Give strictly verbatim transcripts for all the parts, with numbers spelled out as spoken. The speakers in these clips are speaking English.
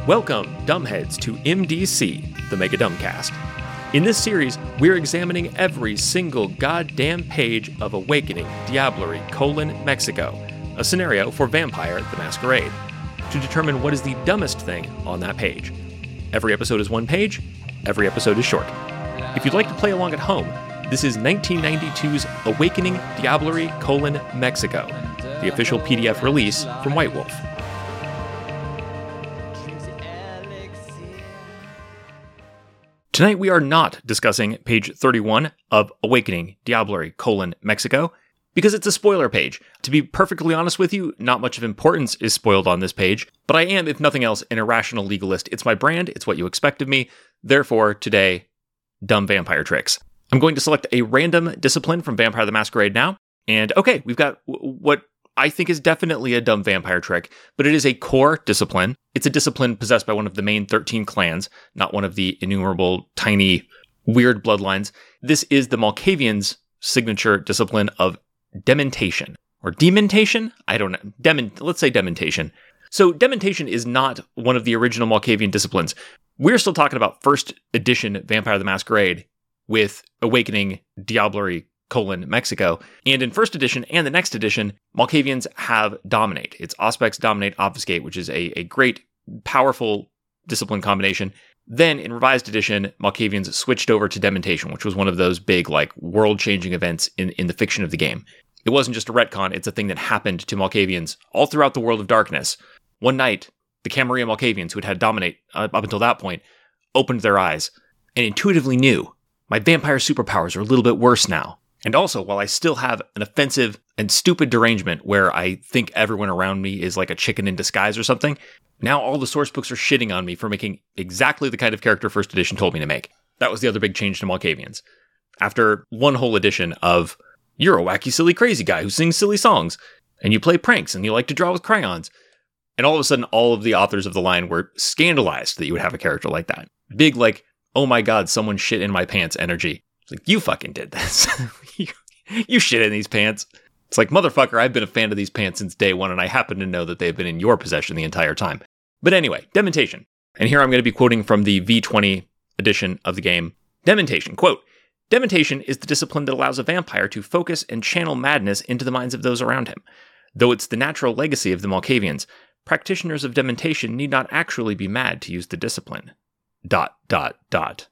Welcome, dumbheads, to M D C, the Mega Dumbcast. In this series, we're examining every single goddamn page of Awakening Diablerie: colon, Mexico, a scenario for Vampire the Masquerade, to determine what is the dumbest thing on that page. Every episode is one page, every episode is short. If you'd like to play along at home, this is nineteen ninety-two's Awakening Diablerie: colon, Mexico, the official P D F release from White Wolf. Tonight we are not discussing page thirty-one of Awakening Diablerie: colon, Mexico, because it's a spoiler page. To be perfectly honest with you, not much of importance is spoiled on this page, but I am, if nothing else, an irrational legalist. It's my brand, it's what you expect of me. Therefore, today, dumb vampire tricks. I'm going to select a random discipline from Vampire the Masquerade now, and okay, we've got w- what I think is definitely a dumb vampire trick, but it is a core discipline. It's a discipline possessed by one of the main thirteen clans, not one of the innumerable, tiny, weird bloodlines. This is the Malkavians' signature discipline of dementation. Or dementation? I don't know. Demen- let's say dementation. So dementation is not one of the original Malkavian disciplines. We're still talking about first edition Vampire the Masquerade with Awakening Diablerie: colon, Mexico. And in first edition and the next edition, Malkavians have Dominate. It's Auspex, Dominate, Obfuscate, which is a, a great, powerful discipline combination. Then in revised edition, Malkavians switched over to Dementation, which was one of those big, like, world-changing events in, in the fiction of the game. It wasn't just a retcon, it's a thing that happened to Malkavians all throughout the World of Darkness. One night, the Camarilla Malkavians, who had had Dominate uh, up until that point, opened their eyes and intuitively knew, my vampire superpowers are a little bit worse now. And also, while I still have an offensive and stupid derangement where I think everyone around me is like a chicken in disguise or something, now all the source books are shitting on me for making exactly the kind of character first edition told me to make. That was the other big change to Malkavians. After one whole edition of, you're a wacky, silly, crazy guy who sings silly songs, and you play pranks, and you like to draw with crayons. And all of a sudden, all of the authors of the line were scandalized that you would have a character like that. Big, like, oh my god, someone shit in my pants energy. It's like, you fucking did this. you, you shit in these pants. It's like, motherfucker, I've been a fan of these pants since day one, and I happen to know that they've been in your possession the entire time. But anyway, Dementation. And here I'm going to be quoting from the V twenty edition of the game. Dementation, quote, Dementation is the discipline that allows a vampire to focus and channel madness into the minds of those around him. Though it's the natural legacy of the Malkavians, practitioners of Dementation need not actually be mad to use the discipline. Dot, dot, dot.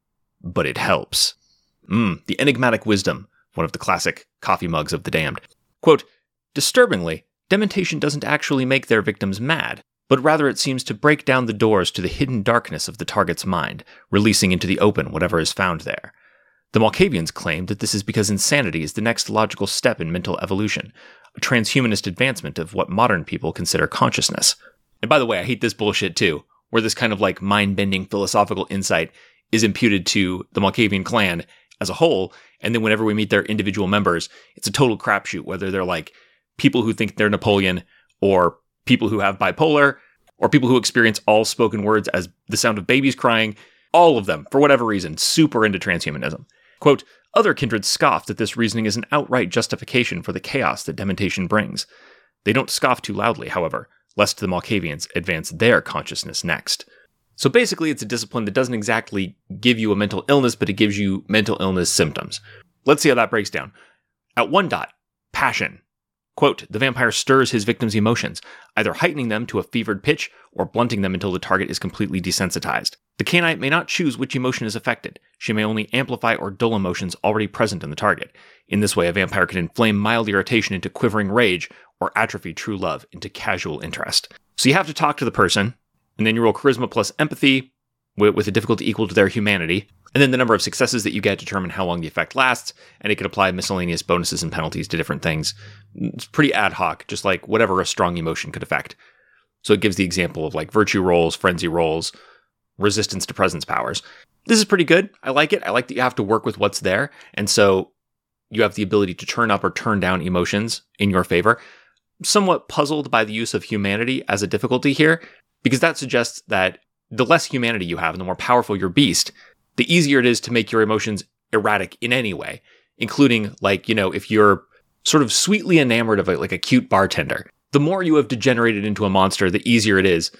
But it helps. Mm, the enigmatic wisdom, one of the classic coffee mugs of the damned. Quote, disturbingly, Dementation doesn't actually make their victims mad, but rather it seems to break down the doors to the hidden darkness of the target's mind, releasing into the open whatever is found there. The Malkavians claim that this is because insanity is the next logical step in mental evolution, a transhumanist advancement of what modern people consider consciousness. And by the way, I hate this bullshit too, where this kind of like mind-bending philosophical insight is imputed to the Malkavian clan as a whole, and then whenever we meet their individual members, it's a total crapshoot, whether they're like people who think they're Napoleon, or people who have bipolar, or people who experience all spoken words as the sound of babies crying, all of them, for whatever reason, super into transhumanism. Quote, other kindreds scoff that this reasoning is an outright justification for the chaos that Dementation brings. They don't scoff too loudly, however, lest the Malkavians advance their consciousness next. So basically, it's a discipline that doesn't exactly give you a mental illness, but it gives you mental illness symptoms. Let's see how that breaks down. At one dot, passion. Quote, the vampire stirs his victim's emotions, either heightening them to a fevered pitch or blunting them until the target is completely desensitized. The canine may not choose which emotion is affected. She may only amplify or dull emotions already present in the target. In this way, a vampire can inflame mild irritation into quivering rage or atrophy true love into casual interest. So you have to talk to the person, and then you roll charisma plus empathy with, with a difficulty equal to their humanity. And then the number of successes that you get determine how long the effect lasts, and it can apply miscellaneous bonuses and penalties to different things. It's pretty ad hoc, just like whatever a strong emotion could affect. So it gives the example of like virtue rolls, frenzy rolls, resistance to presence powers. This is pretty good. I like it. I like that you have to work with what's there. And so you have the ability to turn up or turn down emotions in your favor. I'm somewhat puzzled by the use of humanity as a difficulty here, because that suggests that the less humanity you have and the more powerful your beast, the easier it is to make your emotions erratic in any way, including, like, you know, if you're sort of sweetly enamored of a, like a cute bartender, the more you have degenerated into a monster, the easier it is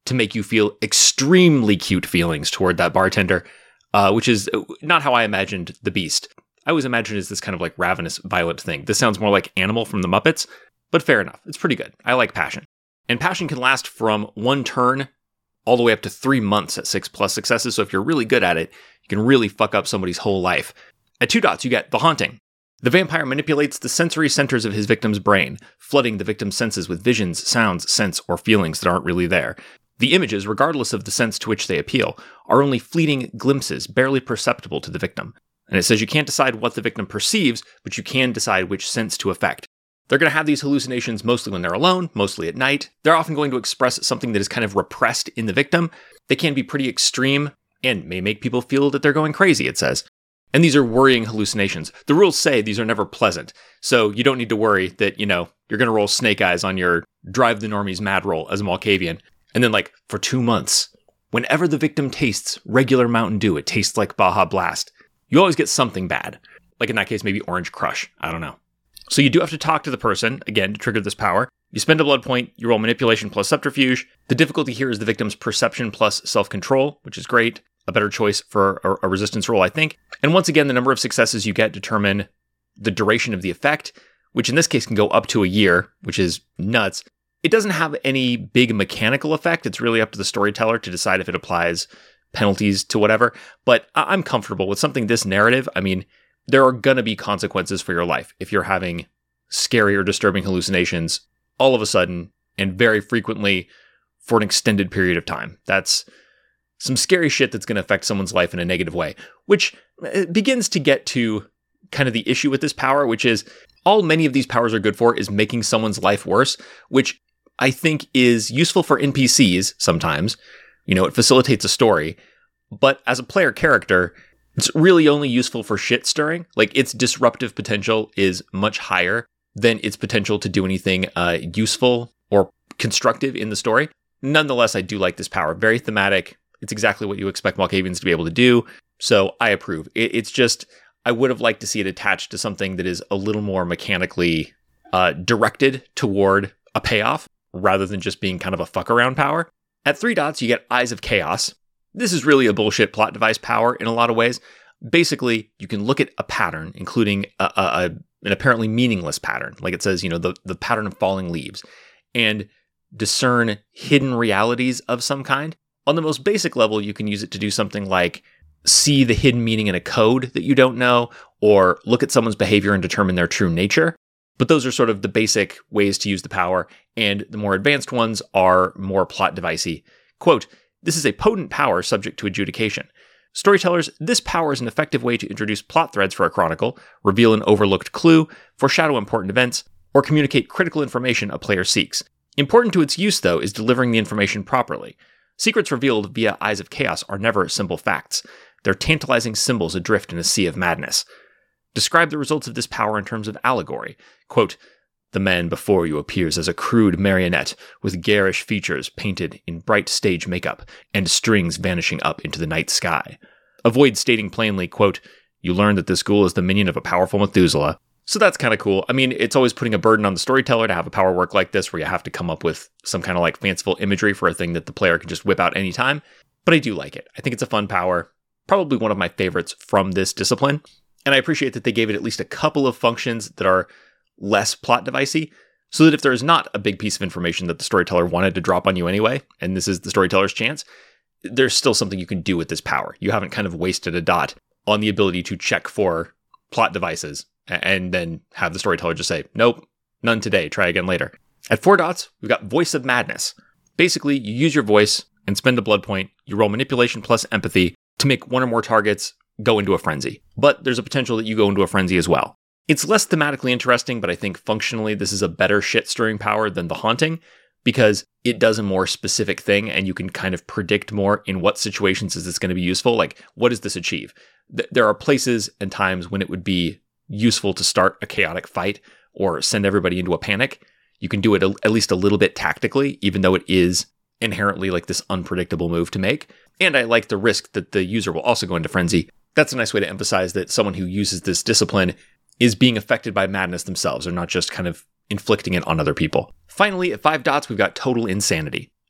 to make you feel extremely cute feelings toward that bartender, uh, which is not how I imagined the Beast. I always imagined it as this kind of like ravenous, violent thing. This sounds more like Animal from the Muppets, but fair enough. It's pretty good. I like Passion. And Passion can last from one turn all the way up to three months at six plus successes. So if you're really good at it, you can really fuck up somebody's whole life. At two dots, you get The Haunting. The vampire manipulates the sensory centers of his victim's brain, flooding the victim's senses with visions, sounds, scents, or feelings that aren't really there. The images, regardless of the sense to which they appeal, are only fleeting glimpses, barely perceptible to the victim. And it says you can't decide what the victim perceives, but you can decide which sense to affect. They're going to have these hallucinations mostly when they're alone, mostly at night. They're often going to express something that is kind of repressed in the victim. They can be pretty extreme and may make people feel that they're going crazy, it says. And these are worrying hallucinations. The rules say these are never pleasant, so you don't need to worry that, you know, you're going to roll snake eyes on your Drive the Normies mad roll as a Malkavian. And then, like, for two months, whenever the victim tastes regular Mountain Dew, it tastes like Baja Blast. You always get something bad. Like in that case, maybe Orange Crush. I don't know. So you do have to talk to the person, again, to trigger this power. You spend a blood point, you roll Manipulation plus Subterfuge. The difficulty here is the victim's Perception plus Self-Control, which is great. A better choice for a, a resistance roll, I think. And once again, the number of successes you get determine the duration of the effect, which in this case can go up to a year, which is nuts. It doesn't have any big mechanical effect. It's really up to the storyteller to decide if it applies penalties to whatever. But I'm comfortable with something this narrative. I mean, there are going to be consequences for your life if you're having scary or disturbing hallucinations all of a sudden and very frequently for an extended period of time. That's some scary shit that's going to affect someone's life in a negative way, which begins to get to kind of the issue with this power, which is all many of these powers are good for is making someone's life worse, which I think is useful for N P Cs sometimes. You know, it facilitates a story, but as a player character, it's really only useful for shit stirring. Like, its disruptive potential is much higher than its potential to do anything uh, useful or constructive in the story. Nonetheless, I do like this power. Very thematic. It's exactly what you expect Malkavians to be able to do. So I approve. It, it's just, I would have liked to see it attached to something that is a little more mechanically uh, directed toward a payoff rather than just being kind of a fuck around power. At three dots, you get Eyes of Chaos. This is really a bullshit plot device power in a lot of ways. Basically, you can look at a pattern, including a, a, a, an apparently meaningless pattern, like it says, you know, the, the pattern of falling leaves, and discern hidden realities of some kind. On the most basic level, you can use it to do something like see the hidden meaning in a code that you don't know, or look at someone's behavior and determine their true nature. But those are sort of the basic ways to use the power, and the more advanced ones are more plot devicey. Quote, "This is a potent power subject to adjudication. Storytellers, this power is an effective way to introduce plot threads for a chronicle, reveal an overlooked clue, foreshadow important events, or communicate critical information a player seeks. Important to its use, though, is delivering the information properly. Secrets revealed via Eyes of Chaos are never simple facts. They're tantalizing symbols adrift in a sea of madness. Describe the results of this power in terms of allegory. Quote, the man before you appears as a crude marionette with garish features painted in bright stage makeup and strings vanishing up into the night sky. Avoid stating plainly, quote, you learn that this ghoul is the minion of a powerful Methuselah. So that's kind of cool. I mean, it's always putting a burden on the storyteller to have a power work like this where you have to come up with some kind of like fanciful imagery for a thing that the player can just whip out anytime. But I do like it. I think it's a fun power. Probably one of my favorites from this discipline. And I appreciate that they gave it at least a couple of functions that are less plot devicey, so that if there is not a big piece of information that the storyteller wanted to drop on you anyway, and this is the storyteller's chance, there's still something you can do with this power. You haven't kind of wasted a dot on the ability to check for plot devices and then have the storyteller just say, nope, none today, try again later. At four dots, we've got Voice of Madness. Basically, you use your voice and spend a blood point, you roll Manipulation plus Empathy to make one or more targets go into a frenzy. But there's a potential that you go into a frenzy as well. It's less thematically interesting, but I think functionally this is a better shit-stirring power than the Haunting, because it does a more specific thing and you can kind of predict more in what situations is this going to be useful. Like, what does this achieve? Th- there are places and times when it would be useful to start a chaotic fight or send everybody into a panic. You can do it a- at least a little bit tactically, even though it is inherently like this unpredictable move to make. And I like the risk that the user will also go into frenzy. That's a nice way to emphasize that someone who uses this discipline is being affected by madness themselves. They're not just kind of inflicting it on other people. Finally, at five dots, we've got Total Insanity.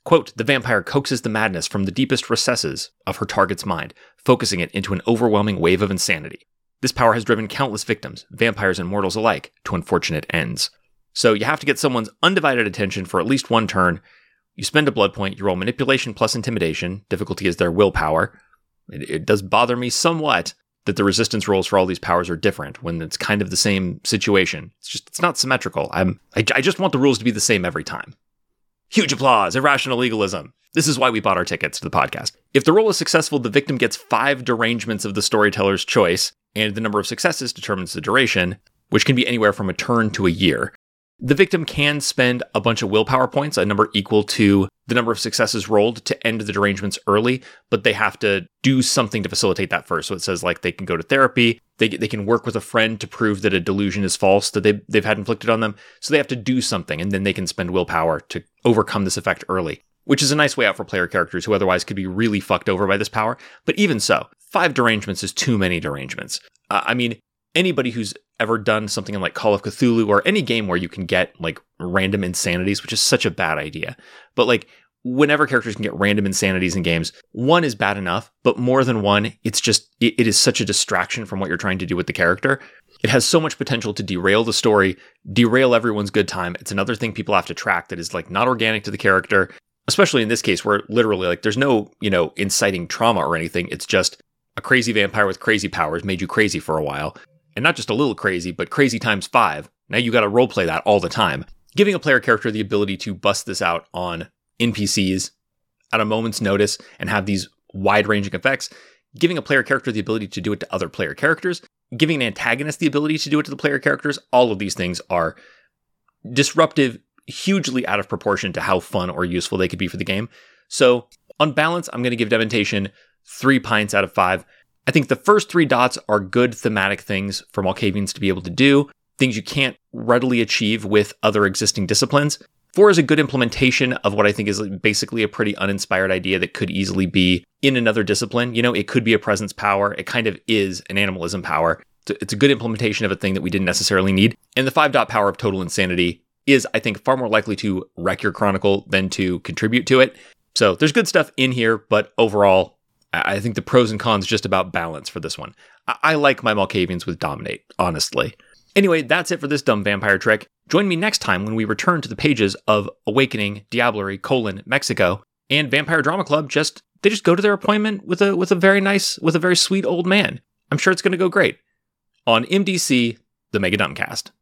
Quote, the vampire coaxes the madness from the deepest recesses of her target's mind, focusing it into an overwhelming wave of insanity. This power has driven countless victims, vampires and mortals alike, to unfortunate ends. So you have to get someone's undivided attention for at least one turn. You spend a blood point, you roll manipulation plus intimidation. Difficulty is their willpower. It, it does bother me somewhat that the resistance rolls for all these powers are different when it's kind of the same situation. It's just, it's not symmetrical. I'm, I, I just want the rules to be the same every time. Huge applause, irrational legalism. This is why we bought our tickets to the podcast. If the roll is successful, the victim gets five derangements of the storyteller's choice, and the number of successes determines the duration, which can be anywhere from a turn to a year. The victim can spend a bunch of willpower points, a number equal to the number of successes rolled, to end the derangements early, but they have to do something to facilitate that first. So it says like they can go to therapy, they they can work with a friend to prove that a delusion is false that they, they've had inflicted on them. So they have to do something, and then they can spend willpower to overcome this effect early, which is a nice way out for player characters who otherwise could be really fucked over by this power. But even so, five derangements is too many derangements. Uh, I mean, anybody who's ever done something in like Call of Cthulhu or any game where you can get like random insanities, which is such a bad idea. But like whenever characters can get random insanities in games, one is bad enough, but more than one, it's just, it, it is such a distraction from what you're trying to do with the character. It has so much potential to derail the story, derail everyone's good time. It's another thing people have to track that is like not organic to the character, especially in this case where literally like there's no, you know, inciting trauma or anything. It's just a crazy vampire with crazy powers made you crazy for a while. And not just a little crazy, but crazy times five. Now you got to roleplay that all the time. Giving a player character the ability to bust this out on N P Cs at a moment's notice and have these wide-ranging effects. Giving a player character the ability to do it to other player characters. Giving an antagonist the ability to do it to the player characters. All of these things are disruptive, hugely out of proportion to how fun or useful they could be for the game. So on balance, I'm going to give Dementation three pints out of five. I think the first three dots are good thematic things for Malkavians to be able to do, things you can't readily achieve with other existing disciplines. Four is a good implementation of what I think is basically a pretty uninspired idea that could easily be in another discipline. You know, it could be a presence power. It kind of is an animalism power. It's a good implementation of a thing that we didn't necessarily need. And the five dot power of total insanity is, I think, far more likely to wreck your chronicle than to contribute to it. So there's good stuff in here, but overall, I think the pros and cons just about balance for this one. I, I like my Malkavians with Dominate, honestly. Anyway, that's it for this dumb vampire trick. Join me next time when we return to the pages of Awakening, Diablerie, colon, Mexico, and Vampire Drama Club. Just they just go to their appointment with a with a very nice, with a very sweet old man. I'm sure it's going to go great. On M D C, the Mega Dumbcast.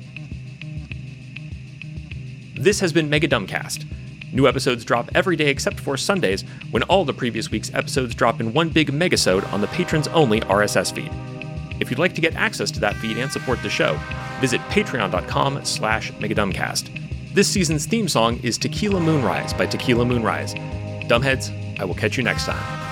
This has been Mega Dumbcast. New episodes drop every day except for Sundays, when all the previous week's episodes drop in one big megasode on the patrons-only R S S feed. If you'd like to get access to that feed and support the show, visit patreon.com slash megadumbcast. This season's theme song is Tequila Moonrise by Tequila Moonrise. Dumbheads, I will catch you next time.